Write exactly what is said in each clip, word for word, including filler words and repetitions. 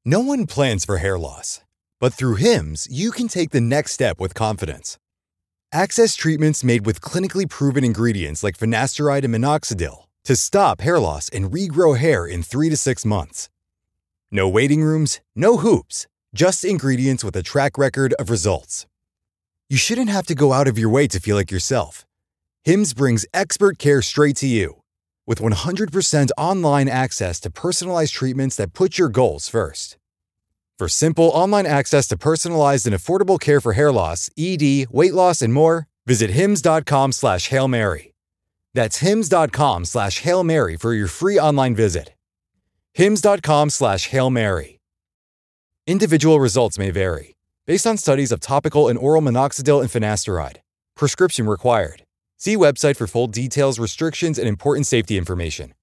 No one plans for hair loss, but through Hims, you can take the next step with confidence. Access treatments made with clinically proven ingredients like finasteride and minoxidil to stop hair loss and regrow hair in three to six months. No waiting rooms, no hoops, just ingredients with a track record of results. You shouldn't have to go out of your way to feel like yourself. Hims brings expert care straight to you. With one hundred percent online access to personalized treatments that put your goals first. For simple online access to personalized and affordable care for hair loss, E D, weight loss, and more, visit hims.com slash Hail Mary. That's hims.com slash Hail Mary for your free online visit. hims.com slash Hail Mary. Individual results may vary, based on studies of topical and oral minoxidil and finasteride. Prescription required. See website for full details, restrictions, and important safety information.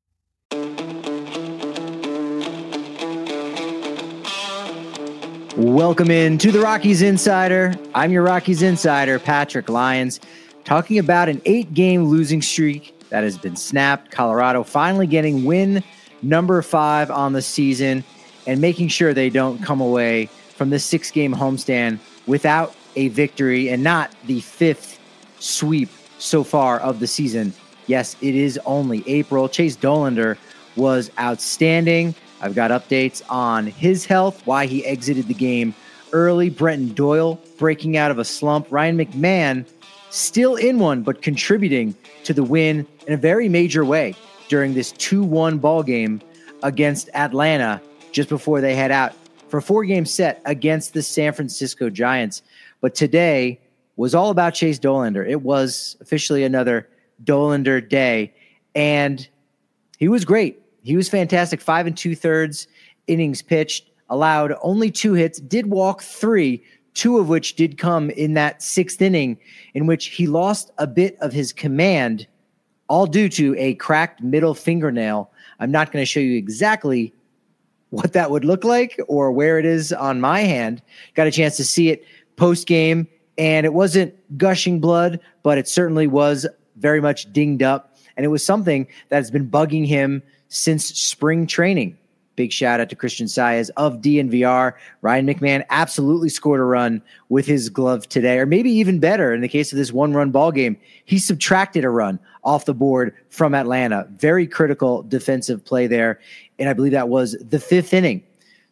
Welcome in to the Rockies Insider. I'm your Rockies Insider, Patrick Lyons, talking about an eight-game losing streak that has been snapped. Colorado finally getting win number five on the season and making sure they don't come away from this six-game homestand without a victory and not the fifth sweep so far of the season. Yes, it is only April. Chase Dollander was outstanding. I've got updates on his health, why he exited the game early. Brenton Doyle breaking out of a slump. Ryan McMahon still in one, but contributing to the win in a very major way during this two one ball game against Atlanta just before they head out for a four-game set against the San Francisco Giants. But today was all about Chase Dollander. It was officially another Dollander day, and he was great. He was fantastic. Five and two-thirds innings pitched, allowed only two hits, did walk three, two of which did come in that sixth inning in which he lost a bit of his command, all due to a cracked middle fingernail. I'm not going to show you exactly what that would look like or where it is on my hand. Got a chance to see it post-game, and it wasn't gushing blood, but it certainly was very much dinged up, and it was something that has been bugging him since spring training. Big shout out to Christian Saez of D N V R. Ryan McMahon absolutely scored a run with his glove today, or maybe even better in the case of this one-run ball game. He subtracted a run off the board from Atlanta. Very critical defensive play there, and I believe that was the fifth inning.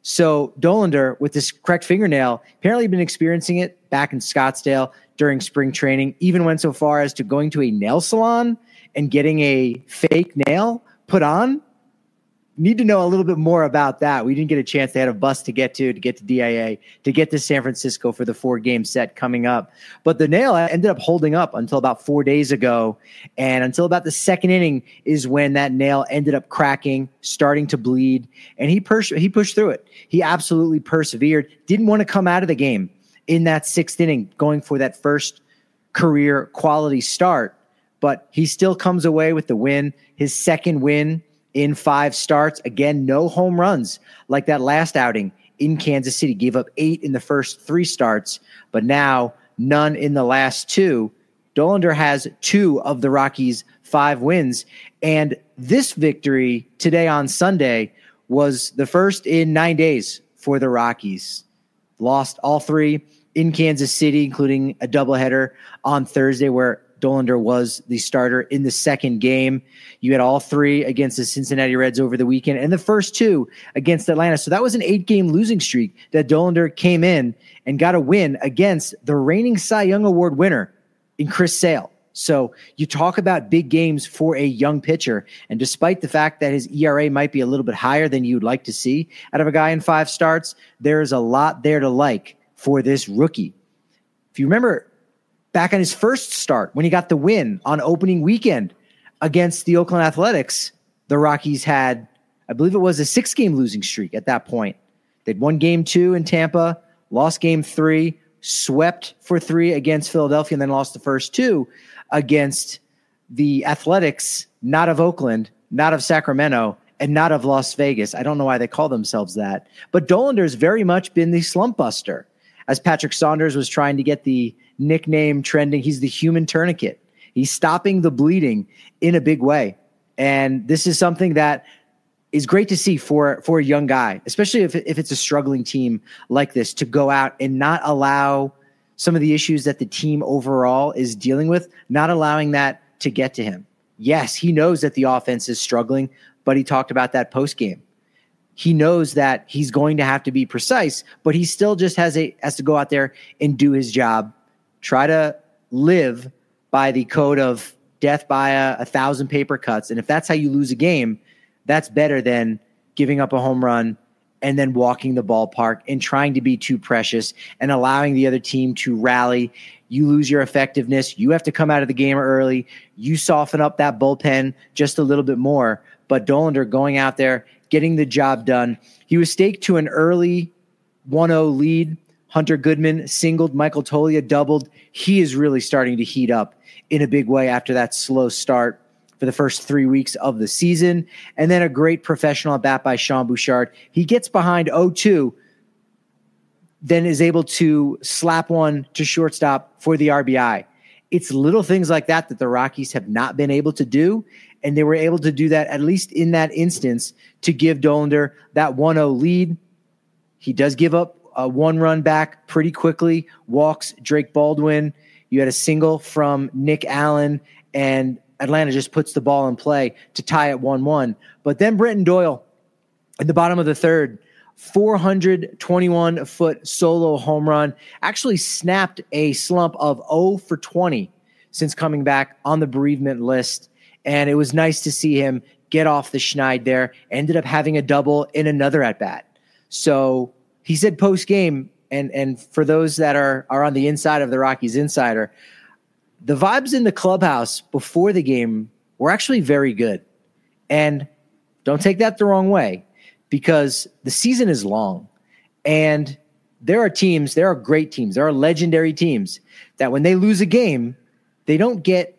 So Dollander, with this cracked fingernail, apparently been experiencing it back in Scottsdale during spring training, even went so far as to going to a nail salon and getting a fake nail put on. Need to know a little bit more about that. We didn't get a chance. They had a bus to get to, to get to D I A, to get to San Francisco for the four-game set coming up. But the nail ended up holding up until about four days ago. And until about the second inning is when that nail ended up cracking, starting to bleed. And he, pers- he pushed through it. He absolutely persevered. Didn't want to come out of the game in that sixth inning, going for that first career quality start. But he still comes away with the win, his second win in five starts. Again, no home runs like that last outing in Kansas City. Gave up eight in the first three starts, but now none in the last two. Dollander has two of the Rockies' five wins, and this victory today on Sunday was the first in nine days for the Rockies. Lost all three in Kansas City, including a doubleheader on Thursday where Dollander was the starter in the second game. You had all three against the Cincinnati Reds over the weekend and the first two against Atlanta. So that was an eight-game losing streak that Dollander came in and got a win against the reigning Cy Young Award winner in Chris Sale. So you talk about big games for a young pitcher, and despite the fact that his E R A might be a little bit higher than you'd like to see out of a guy in five starts, there's a lot there to like for this rookie. If you remember back on his first start, when he got the win on opening weekend against the Oakland Athletics, the Rockies had, I believe it was a six-game losing streak at that point. They'd won game two in Tampa, lost game three, swept for three against Philadelphia, and then lost the first two against the Athletics, not of Oakland, not of Sacramento, and not of Las Vegas. I don't know why they call themselves that. But Dollander's very much been the slump buster. As Patrick Saunders was trying to get the nickname trending, he's the human tourniquet. He's stopping the bleeding in a big way. And this is something that is great to see for, for a young guy, especially if, if it's a struggling team like this, to go out and not allow some of the issues that the team overall is dealing with, not allowing that to get to him. Yes, he knows that the offense is struggling, but he talked about that post game. He knows that he's going to have to be precise, but he still just has a has to go out there and do his job. Try to live by the code of death by a, a thousand paper cuts. And if that's how you lose a game, that's better than giving up a home run and then walking the ballpark and trying to be too precious and allowing the other team to rally. You lose your effectiveness. You have to come out of the game early. You soften up that bullpen just a little bit more. But Dollander going out there, getting the job done. He was staked to an early one oh lead. Hunter Goodman singled. Michael Toglia doubled. He is really starting to heat up in a big way after that slow start for the first three weeks of the season. And then a great professional at bat by Sean Bouchard. He gets behind oh two, then is able to slap one to shortstop for the R B I. It's little things like that that the Rockies have not been able to do, and they were able to do that, at least in that instance, to give Dollander that one oh lead. He does give up a one run back pretty quickly, walks Drake Baldwin. You had a single from Nick Allen, and Atlanta just puts the ball in play to tie it one one. But then Brenton Doyle, at the bottom of the third, four hundred twenty-one foot solo home run, actually snapped a slump of oh for twenty since coming back on the bereavement list. And it was nice to see him get off the schneid there. Ended up having a double in another at-bat. So he said post-game, and, and for those that are, are on the inside of the Rockies Insider, the vibes in the clubhouse before the game were actually very good. And don't take that the wrong way, because the season is long. And there are teams, there are great teams, there are legendary teams that when they lose a game, they don't get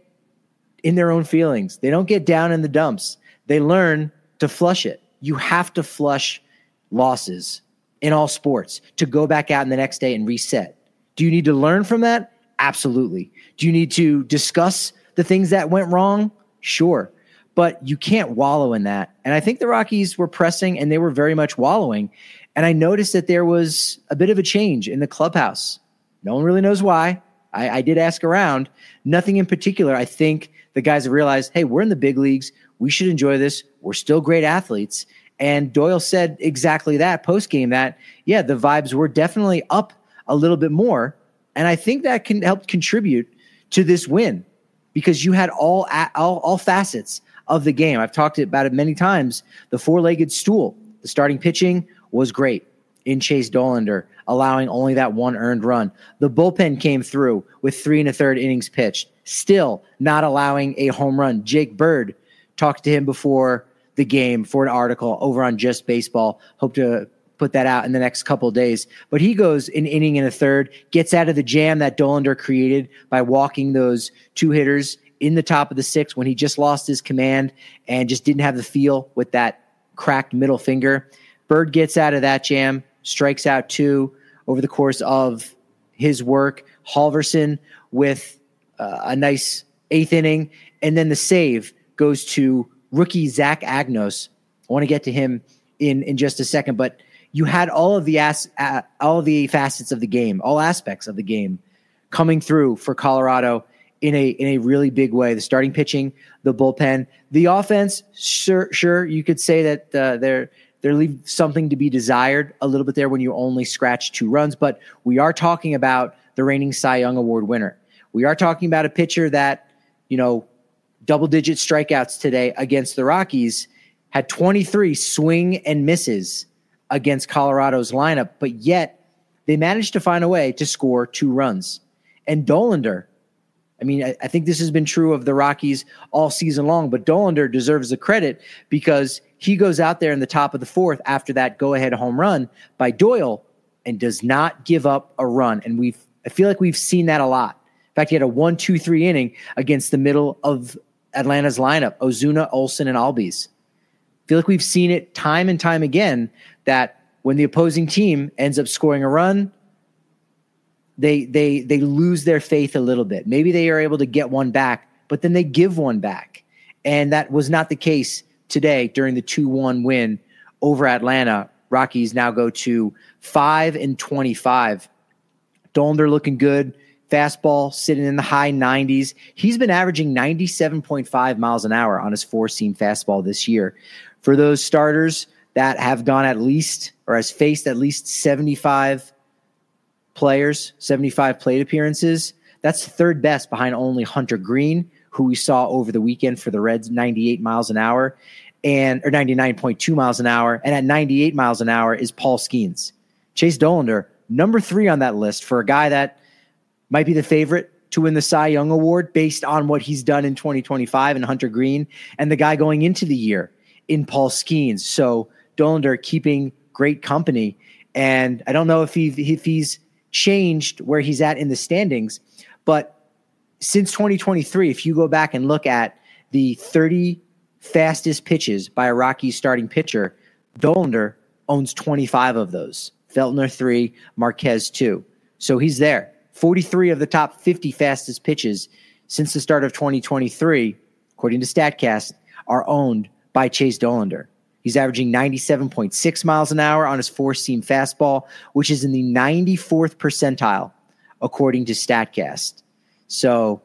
in their own feelings. They don't get down in the dumps. They learn to flush it. You have to flush losses in all sports to go back out in the next day and reset. Do you need to learn from that? Absolutely. Do you need to discuss the things that went wrong? Sure. But you can't wallow in that. And I think the Rockies were pressing, and they were very much wallowing. And I noticed that there was a bit of a change in the clubhouse. No one really knows why. I, I did ask around. Nothing in particular. I think the guys have realized, hey, we're in the big leagues. We should enjoy this. We're still great athletes. And Doyle said exactly that post-game, that, yeah, the vibes were definitely up a little bit more. And I think that can help contribute to this win, because you had all, all, all facets of the game. I've talked about it many times. The four-legged stool, the starting pitching was great in Chase Dollander, allowing only that one earned run. The bullpen came through with three and a third innings pitched, still not allowing a home run. Jake Bird, talked to him before the game for an article over on Just Baseball. Hope to put that out in the next couple of days. But he goes an inning and a third, gets out of the jam that Dollander created by walking those two hitters in the top of the sixth when he just lost his command and just didn't have the feel with that cracked middle finger. Bird gets out of that jam, strikes out two over the course of his work. Halverson with uh, a nice eighth inning. And then the save goes to rookie Zach Agnos. I want to get to him in, in just a second, but you had all of the as, uh, all of the facets of the game, all aspects of the game coming through for Colorado in a in a really big way. The starting pitching, the bullpen, the offense. Sure, sure, you could say that uh, they're they leave something to be desired a little bit there when you only scratch two runs. But we are talking about the reigning Cy Young Award winner. We are talking about a pitcher that, you know, double-digit strikeouts today against the Rockies, had twenty-three swing and misses against Colorado's lineup, but yet they managed to find a way to score two runs. And Dollander, I mean, I, I think this has been true of the Rockies all season long, but Dollander deserves the credit because he goes out there in the top of the fourth after that go-ahead home run by Doyle and does not give up a run. And we've, I feel like we've seen that a lot. In fact, he had a one, two, three inning against the middle of Atlanta's lineup, Ozuna, Olsen, and Albies. I feel like we've seen it time and time again that when the opposing team ends up scoring a run, they they they lose their faith a little bit. Maybe they are able to get one back, but then they give one back. And that was not the case today during the two one win over Atlanta, Rockies now go to five and twenty-five. Dollander looking good. Fastball sitting in the high nineties. He's been averaging ninety-seven point five miles an hour on his four-seam fastball this year. For those starters that have gone at least or has faced at least seventy-five players, seventy-five plate appearances, that's third best behind only Hunter Green, who we saw over the weekend for the Reds, ninety-eight miles an hour, and or ninety-nine point two miles an hour. And at ninety-eight miles an hour is Paul Skeens. Chase Dollander, number three on that list for a guy that might be the favorite to win the Cy Young Award based on what he's done in twenty twenty-five in Hunter Green, and the guy going into the year in Paul Skeens. So Dollander keeping great company. And I don't know if, he, if he's changed where he's at in the standings, but since twenty twenty-three, if you go back and look at the thirty fastest pitches by a Rockies starting pitcher, Dollander owns twenty-five of those. Feltner three, Marquez two. So he's there. forty-three of the top fifty fastest pitches since the start of twenty twenty-three, according to StatCast, are owned by Chase Dollander. He's averaging ninety-seven point six miles an hour on his four-seam fastball, which is in the ninety-fourth percentile, according to StatCast. So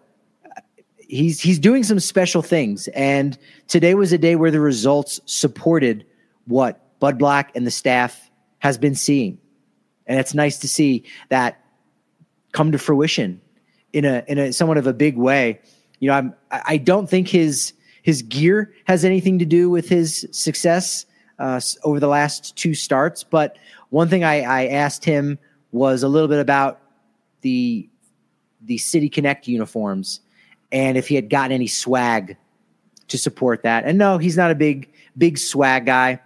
he's he's doing some special things, and today was a day where the results supported what Bud Black and the staff has been seeing. And it's nice to see that come to fruition in a in a somewhat of a big way. You know, I'm I don't think his his gear has anything to do with his success uh, over the last two starts. But one thing I, I asked him was a little bit about the the City Connect uniforms and if he had gotten any swag to support that. And no, he's not a big big swag guy.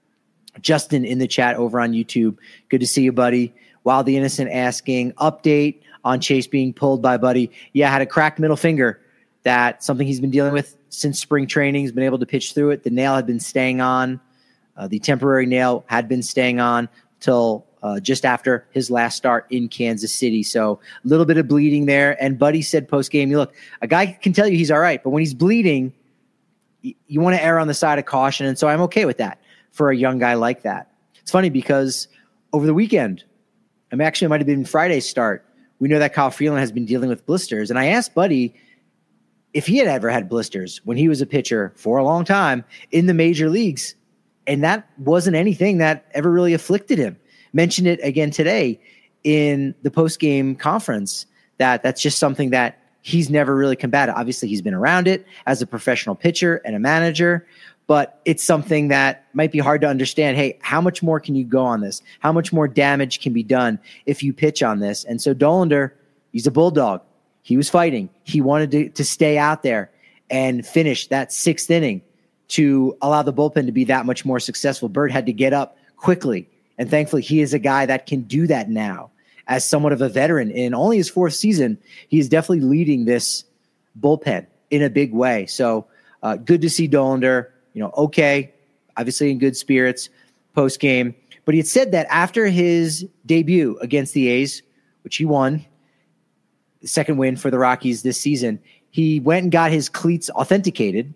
Justin in the chat over on YouTube, good to see you, buddy. Wild the Innocent asking, update on Chase being pulled by Buddy. Yeah, had a cracked middle finger. That's something he's been dealing with since spring training. He's been able to pitch through it. The nail had been staying on. Uh, the temporary nail had been staying on till uh, just after his last start in Kansas City. So a little bit of bleeding there. And Buddy said post-game, look, a guy can tell you he's all right, but when he's bleeding, y- you want to err on the side of caution. And so I'm okay with that for a young guy like that. It's funny because over the weekend, I mean, actually it might have been Friday's start, we know that Kyle Freeland has been dealing with blisters. And I asked Buddy if he had ever had blisters when he was a pitcher for a long time in the major leagues. And that wasn't anything that ever really afflicted him. Mentioned it again today in the post-game conference that that's just something that he's never really combated. Obviously, he's been around it as a professional pitcher and a manager, but it's something that might be hard to understand. Hey, how much more can you go on this? How much more damage can be done if you pitch on this? And so Dollander, he's a bulldog. He was fighting. He wanted to, to stay out there and finish that sixth inning to allow the bullpen to be that much more successful. Bird had to get up quickly, and thankfully he is a guy that can do that now. As somewhat of a veteran in only his fourth season, he is definitely leading this bullpen in a big way. So uh, good to see Dollander. You know, okay, obviously in good spirits post-game. But he had said that after his debut against the A's, which he won, the second win for the Rockies this season, he went and got his cleats authenticated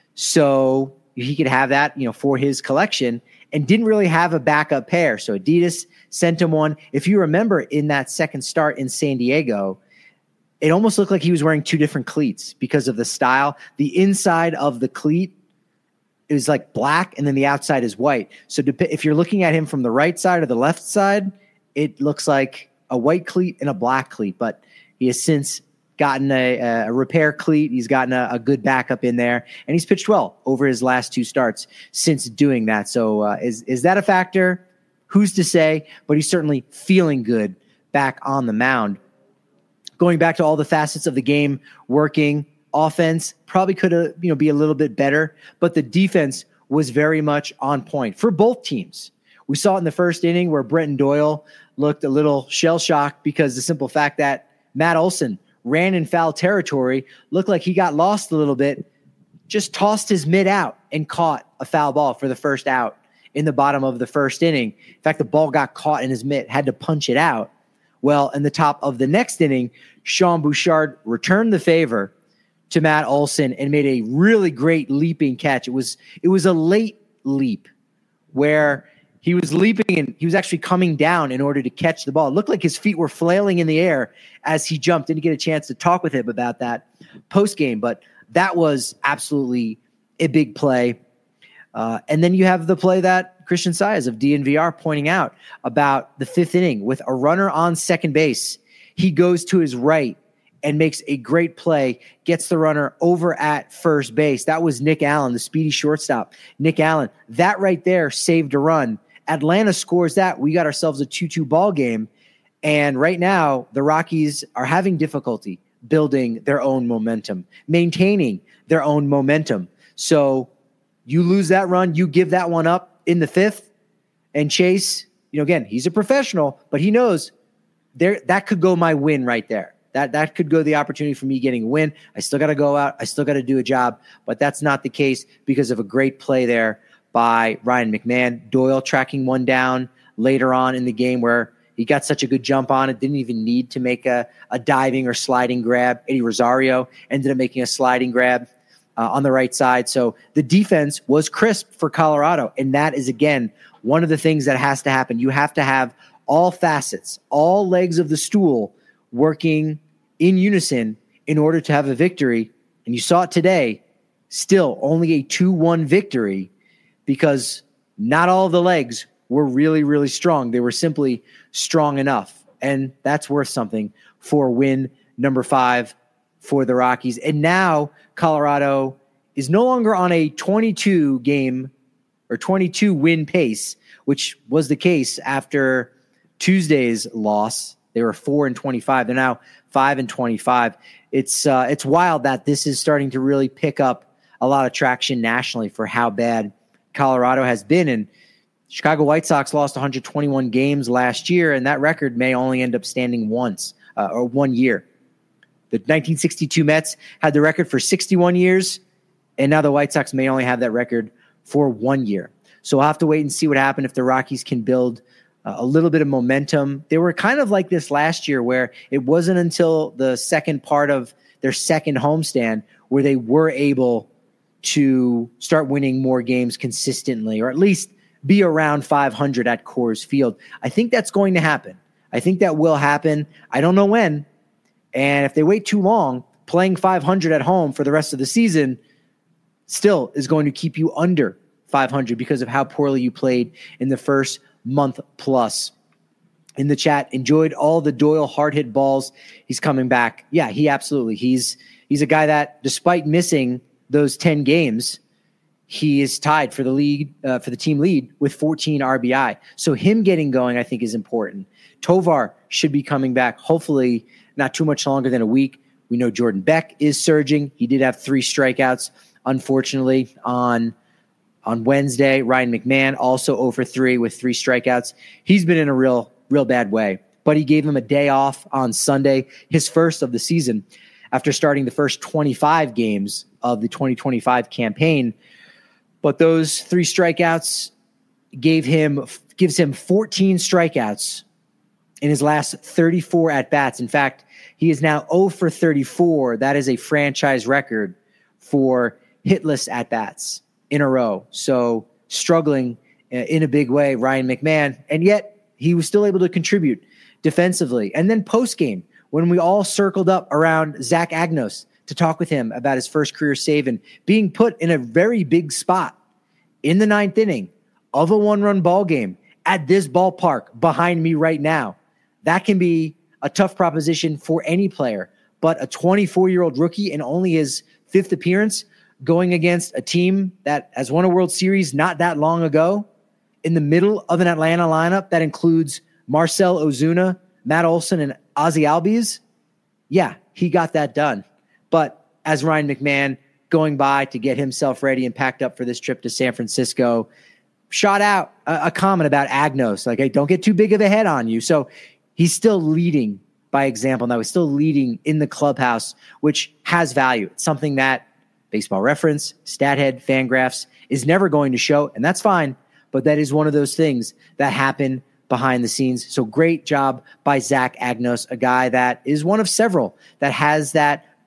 so he could have that, you know, for his collection, and didn't really have a backup pair. So Adidas sent him one. If you remember in that second start in San Diego, it almost looked like he was wearing two different cleats because of the style. The inside of the cleat is like black, and then the outside is white. So if you're looking at him from the right side or the left side, it looks like a white cleat and a black cleat. But he has since gotten a, a repair cleat. He's gotten a, a good backup in there, and he's pitched well over his last two starts since doing that. So uh, is is that a factor? Who's to say? But he's certainly feeling good back on the mound. Going back to all the facets of the game working. Offense probably could have, you know, be a little bit better, but the defense was very much on point for both teams. We saw it in the first inning where Brenton Doyle looked a little shell-shocked because the simple fact that Matt Olson ran in foul territory, looked like he got lost a little bit, just tossed his mitt out and caught a foul ball for the first out in the bottom of the first inning. In fact, the ball got caught in his mitt, had to punch it out. Well, in the top of the next inning, Sean Bouchard returned the favor, to Matt Olson and made a really great leaping catch. It was it was a late leap where he was leaping and he was actually coming down in order to catch the ball. It looked like his feet were flailing in the air as he jumped. Didn't get a chance to talk with him about that post game, but that was absolutely a big play. Uh, and then you have the play that Christian Saez of D N V R pointing out about the fifth inning with a runner on second base. He goes to his right and makes a great play, gets the runner over at first base. That was Nick Allen, the speedy shortstop. Nick Allen, that right there saved a run. Atlanta scores that. We got ourselves a two two ball game. And right now, the Rockies are having difficulty building their own momentum, maintaining their own momentum. So you lose that run, you give that one up in the fifth, and Chase, you know, again, he's a professional, but he knows there that could go my win right there. That that could go the opportunity for me getting a win. I still got to go out. I still got to do a job, but that's not the case because of a great play there by Ryan McMahon. Doyle tracking one down later on in the game where he got such a good jump on it, didn't even need to make a, a diving or sliding grab. Eddie Rosario ended up making a sliding grab uh, on the right side. So the defense was crisp for Colorado, and that is, again, one of the things that has to happen. You have to have all facets, all legs of the stool working in unison in order to have a victory. And you saw it today, still only a two one victory because not all of the legs were really, really strong. They were simply strong enough. And that's worth something for win number five for the Rockies. And now Colorado is no longer on a twenty-two game or twenty-two win pace, which was the case after Tuesday's loss. They were four and twenty-five. They're now five and twenty-five. It's uh, it's wild that this is starting to really pick up a lot of traction nationally for how bad Colorado has been. And Chicago White Sox lost one hundred twenty-one games last year, and that record may only end up standing once uh, or one year. The nineteen sixty-two Mets had the record for sixty-one years, and now the White Sox may only have that record for one year. So we'll have to wait and see what happens if the Rockies can build Uh, a little bit of momentum. They were kind of like this last year where it wasn't until the second part of their second homestand where they were able to start winning more games consistently, or at least be around five hundred at Coors Field. I think that's going to happen. I think that will happen. I don't know when. And if they wait too long, playing five hundred at home for the rest of the season still is going to keep you under five hundred because of how poorly you played in the first month plus. In the chat, enjoyed all the Doyle hard hit balls. He's coming back. Yeah, he absolutely. He's he's a guy that, despite missing those ten games, he is tied for the lead uh, for the team lead with fourteen R B I. So him getting going, I think, is important. Tovar should be coming back. Hopefully, not too much longer than a week. We know Jordan Beck is surging. He did have three strikeouts, unfortunately, on. On Wednesday. Ryan McMahon also zero for three with three strikeouts. He's been in a real, real bad way, but he gave him a day off on Sunday, his first of the season, after starting the first twenty-five games of the twenty twenty-five campaign. But those three strikeouts gave him, gives him fourteen strikeouts in his last thirty-four at-bats. In fact, he is now zero for thirty-four. That is a franchise record for hitless at-bats in a row. So struggling in a big way, Ryan McMahon, and yet he was still able to contribute defensively. And then post-game, when we all circled up around Zach Agnos to talk with him about his first career save and being put in a very big spot in the ninth inning of a one-run ball game at this ballpark behind me right now, that can be a tough proposition for any player. But a twenty-four-year-old rookie in only his fifth appearance going against a team that has won a World Series not that long ago, in the middle of an Atlanta lineup that includes Marcell Ozuna, Matt Olson, and Ozzie Albies, yeah, he got that done. But as Ryan McMahon going by to get himself ready and packed up for this trip to San Francisco, shot out a, a comment about Agnos, like, hey, don't get too big of a head on you. So he's still leading by example now. He's still leading in the clubhouse, which has value. It's something that Baseball Reference, Stathead, Fangraphs is never going to show, and that's fine, but that is one of those things that happen behind the scenes. So great job by Zach Agnos, a guy that is one of several that has that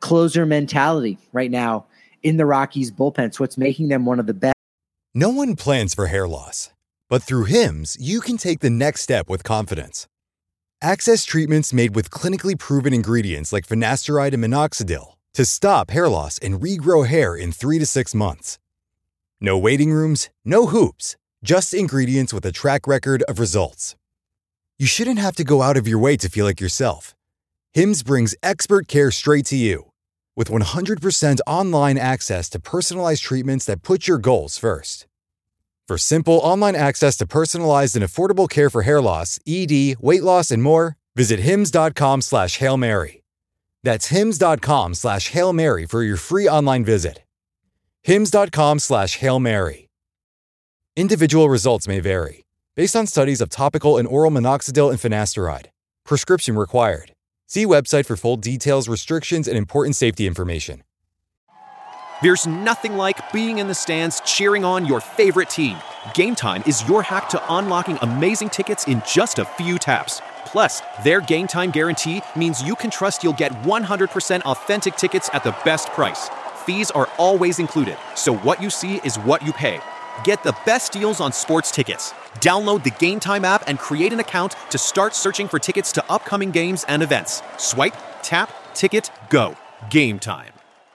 closer mentality right now in the Rockies bullpen. It's what's making them one of the best. No one plans for hair loss, but through Hims, you can take the next step with confidence. Access treatments made with clinically proven ingredients like finasteride and minoxidil to stop hair loss and regrow hair in three to six months. No waiting rooms, no hoops, just ingredients with a track record of results. You shouldn't have to go out of your way to feel like yourself. Hims brings expert care straight to you. With one hundred percent online access to personalized treatments that put your goals first. For simple online access to personalized and affordable care for hair loss, E D, weight loss, and more, visit hims.com slash Hail Mary. That's hims.com slash Hail Mary for your free online visit. hims.com slash Hail Mary. Individual results may vary, based on studies of topical and oral minoxidil and finasteride. Prescription required. See website for full details, restrictions, and important safety information. There's nothing like being in the stands cheering on your favorite team. Game Time is your hack to unlocking amazing tickets in just a few taps. Plus, their Game Time guarantee means you can trust you'll get one hundred percent authentic tickets at the best price. Fees are always included, so what you see is what you pay. Get the best deals on sports tickets. Download the Game Time app and create an account to start searching for tickets to upcoming games and events. Swipe, tap, ticket, go. Game Time.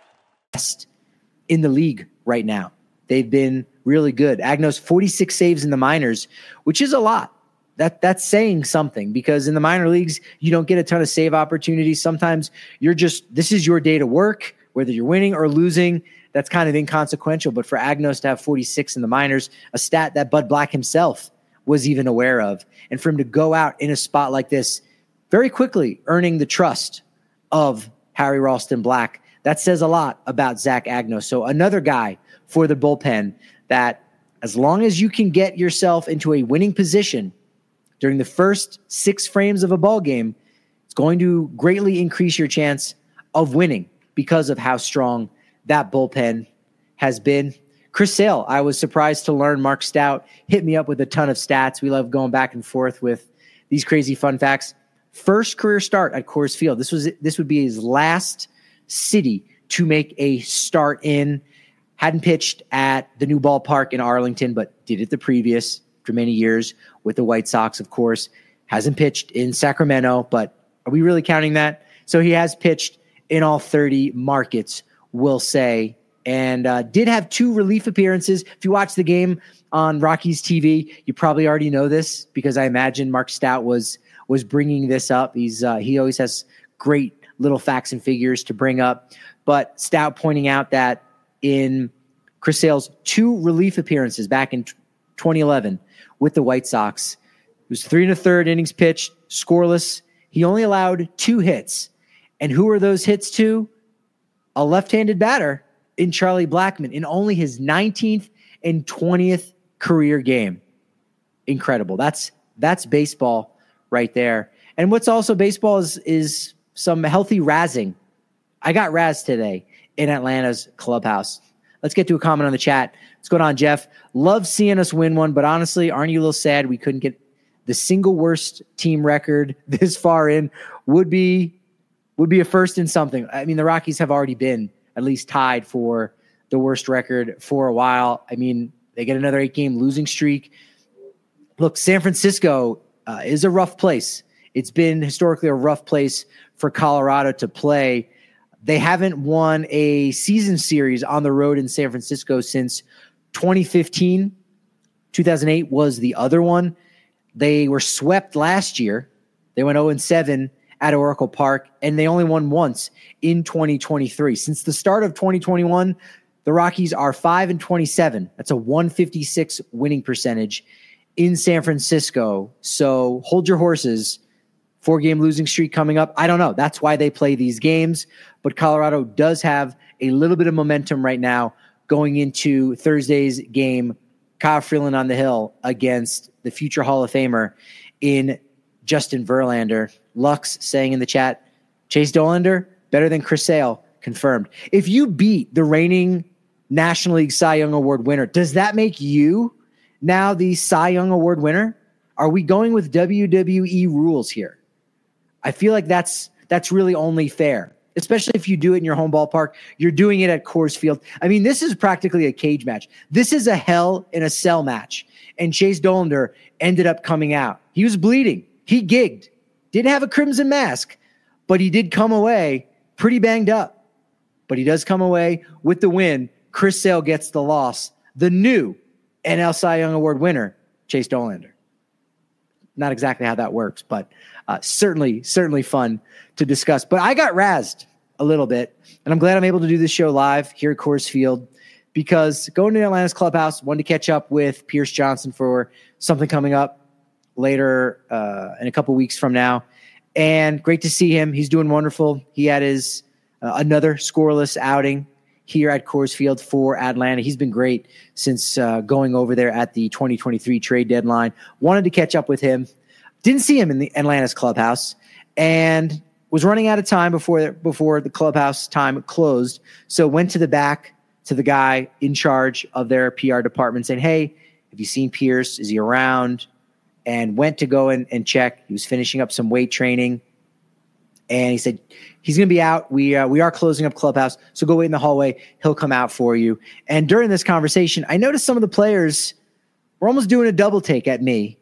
Best in the league right now. They've been really good. Agnos, forty-six saves in the minors, which is a lot. That that's saying something, because in the minor leagues, you don't get a ton of save opportunities. Sometimes you're just, this is your day to work, whether you're winning or losing. That's kind of inconsequential. But for Agnos to have forty-six in the minors, a stat that Bud Black himself was even aware of, and for him to go out in a spot like this very quickly, earning the trust of Harry Ralston Black, that says a lot about Zach Agnos. So another guy for the bullpen that, as long as you can get yourself into a winning position during the first six frames of a ball game, it's going to greatly increase your chance of winning because of how strong that bullpen has been. Chris Sale, I was surprised to learn Mark Stout hit me up with a ton of stats. We love going back and forth with these crazy fun facts. First career start at Coors Field. This was this would be his last city to make a start in. Hadn't pitched at the new ballpark in Arlington, but did it the previous for many years with the White Sox, of course. Hasn't pitched in Sacramento, but are we really counting that? So he has pitched in all thirty markets, we'll say, and uh, did have two relief appearances. If you watch the game on Rockies T V, you probably already know this, because I imagine Mark Stout was was bringing this up. He's uh, he always has great little facts and figures to bring up. But Stout pointing out that in Chris Sale's two relief appearances back in twenty eleven with the White Sox, it was three and a third innings pitched, scoreless. He only allowed two hits. And who are those hits to? A left-handed batter in Charlie Blackmon in only his nineteenth and twentieth career game. Incredible. That's that's baseball right there. And what's also baseball is, is some healthy razzing. I got razzed today in Atlanta's clubhouse. Let's get to a comment on the chat. What's going on, Jeff? Love seeing us win one, but honestly, aren't you a little sad we couldn't get the single worst team record this far in? Would be would be a first in something. I mean, the Rockies have already been at least tied for the worst record for a while. I mean, they get another eight-game losing streak. Look, San Francisco uh, is a rough place. It's been historically a rough place for Colorado to play. They haven't won a season series on the road in San Francisco since twenty fifteen. two thousand eight was the other one. They were swept last year. They went oh and seven at Oracle Park, and they only won once in twenty twenty-three. Since the start of twenty twenty-one, the Rockies are five and twenty-seven. That's a one fifty-six winning percentage in San Francisco. So hold your horses. Four-game losing streak coming up. I don't know. That's why they play these games. But Colorado does have a little bit of momentum right now going into Thursday's game. Kyle Freeland on the hill against the future Hall of Famer in Justin Verlander. Lux saying in the chat, Chase Dollander, better than Chris Sale. Confirmed. If you beat the reigning National League Cy Young Award winner, does that make you now the Cy Young Award winner? Are we going with W W E rules here? I feel like that's that's really only fair. especially if you do it in your home ballpark. You're doing it at Coors Field. I mean, this is practically a cage match. This is a hell in a cell match. And Chase Dollander ended up coming out. He was bleeding. He gigged. Didn't have a crimson mask, but he did come away pretty banged up. But he does come away with the win. Chris Sale gets the loss. The new N L Cy Young Award winner, Chase Dollander. Not exactly how that works, but uh, certainly, certainly fun to discuss. But I got razzed a little bit, and I'm glad I'm able to do this show live here at Coors Field, because going to Atlanta's clubhouse, wanted to catch up with Pierce Johnson for something coming up later uh, in a couple weeks from now. And great to see him. He's doing wonderful. He had his uh, another scoreless outing here at Coors Field for Atlanta. He's been great since uh, going over there at the twenty twenty-three trade deadline. Wanted to catch up with him. Didn't see him in the Atlanta's clubhouse, and was running out of time before before the clubhouse time closed. So went to the back to the guy in charge of their P R department saying, hey, have you seen Pierce? Is he around? And went to go in and check. He was finishing up some weight training. And he said, he's going to be out. We uh, we are closing up clubhouse, so go wait in the hallway. He'll come out for you. And during this conversation, I noticed some of the players were almost doing a double take at me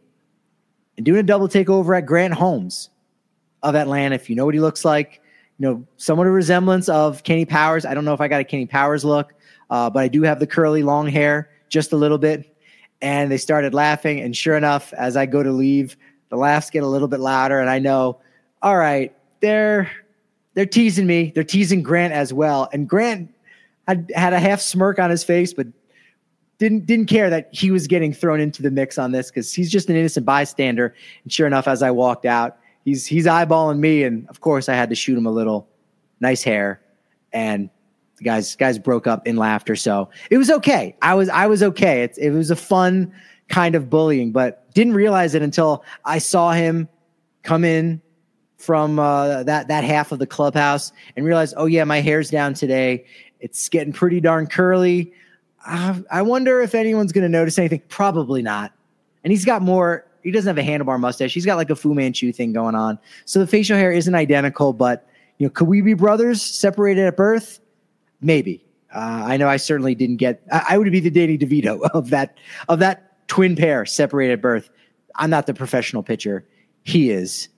and doing a double take over at Grant Holmes of Atlanta. If you know what he looks like, you know, somewhat a resemblance of Kenny Powers. I don't know if I got a Kenny Powers look, uh, but I do have the curly long hair just a little bit. And they started laughing. And sure enough, as I go to leave, the laughs get a little bit louder. And I know, all right, they're they're teasing me. They're teasing Grant as well. And Grant had, had a half smirk on his face, but didn't didn't care that he was getting thrown into the mix on this, because he's just an innocent bystander. And sure enough, as I walked out, he's he's eyeballing me. And of course, I had to shoot him a little. Nice hair. And the guys guys broke up in laughter. So it was okay. I was I was okay. It, it was a fun kind of bullying, but didn't realize it until I saw him come in from uh, that that half of the clubhouse and realized, oh yeah, my hair's down today. It's getting pretty darn curly. Uh, I wonder if anyone's going to notice anything. Probably not. And he's got more. He doesn't have a handlebar mustache. He's got like a Fu Manchu thing going on. So the facial hair isn't identical, but you know, could we be brothers separated at birth? Maybe. Uh, I know I certainly didn't get. I, I would be the Danny DeVito of that of that twin pair separated at birth. I'm not the professional pitcher. He is.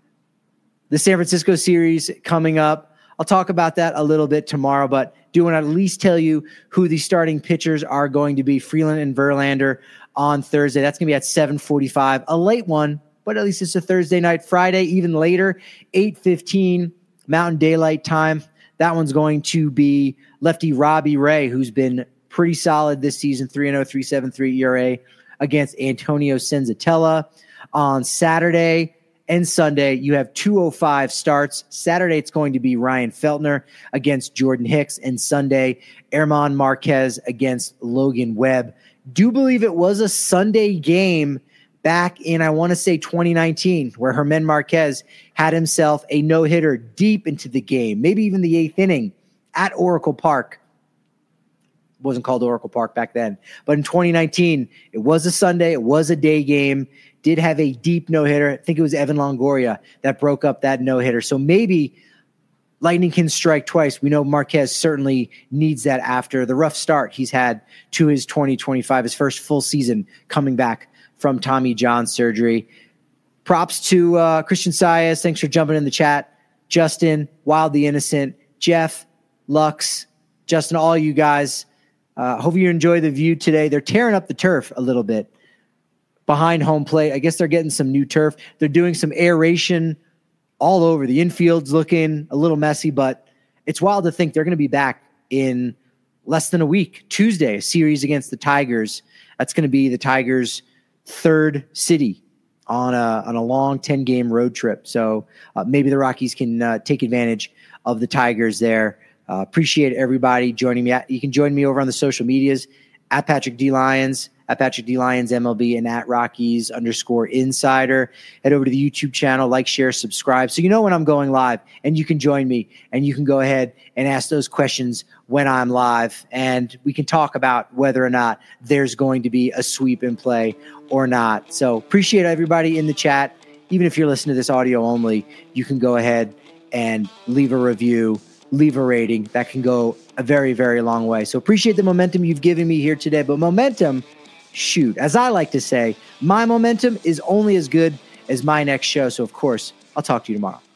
The San Francisco series coming up. I'll talk about that a little bit tomorrow, but do want to at least tell you who the starting pitchers are going to be. Freeland and Verlander on Thursday. That's going to be at seven forty-five, a late one, but at least it's a Thursday night. Friday, even later, eight fifteen Mountain Daylight Time. That one's going to be lefty Robbie Ray, who's been pretty solid this season, three point oh, three point seven three E R A against Antonio Senzatella. On Saturday and Sunday, you have two oh five starts. Saturday, it's going to be Ryan Feltner against Jordan Hicks, and Sunday, German Marquez against Logan Webb. Do believe it was a Sunday game back in, I want to say, twenty nineteen, where German Marquez had himself a no-hitter deep into the game, maybe even the eighth inning at Oracle Park. It wasn't called Oracle Park back then. But in twenty nineteen, it was a Sunday. It was a day game. Did have a deep no-hitter. I think it was Evan Longoria that broke up that no-hitter. So maybe lightning can strike twice. We know Marquez certainly needs that after the rough start he's had to his twenty twenty-five, his first full season coming back from Tommy John surgery. Props to uh, Christian Saez. Thanks for jumping in the chat. Justin, Wild the Innocent, Jeff, Lux, Justin, all you guys. Uh, hope you enjoy the view today. They're tearing up the turf a little bit behind home plate. I guess they're getting some new turf. They're doing some aeration all over. The infield's looking a little messy, but it's wild to think they're going to be back in less than a week. Tuesday, a series against the Tigers. That's going to be the Tigers' third city on a on a long ten game road trip. So uh, maybe the Rockies can uh, take advantage of the Tigers there. Uh, appreciate everybody joining me. You can join me over on the social medias at Patrick D Lyons, at Patrick D Lyons M L B, and at Rockies underscore Insider. Head over to the YouTube channel, like, share, subscribe, so you know when I'm going live, and you can join me, and you can go ahead and ask those questions when I'm live, and we can talk about whether or not there's going to be a sweep in play or not. So appreciate everybody in the chat. Even if you're listening to this audio only, you can go ahead and leave a review, leave a rating. That can go a very, very long way. So appreciate the momentum you've given me here today. But momentum, shoot, as I like to say, my momentum is only as good as my next show. So, of course, I'll talk to you tomorrow.